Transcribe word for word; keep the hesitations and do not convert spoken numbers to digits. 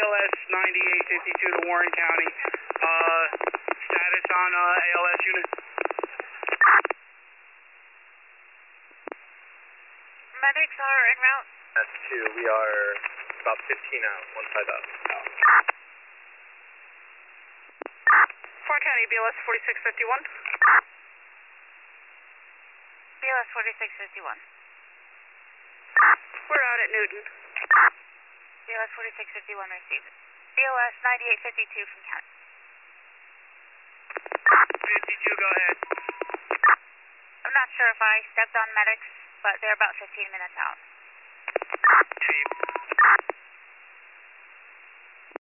L S ninety-eight fifty-two to Warren County. Uh, status on uh, A L S unit? Medics are en route. That's two. We are about fifteen out, one five out. Warren County, B L S forty-six fifty-one. B L S forty-six fifty-one. We're out at Newton. B L S forty-six fifty-one received. B L S ninety-eight fifty-two from County. fifty-two, go ahead. I'm not sure if I stepped on medics, but they're about fifteen minutes out. Chief.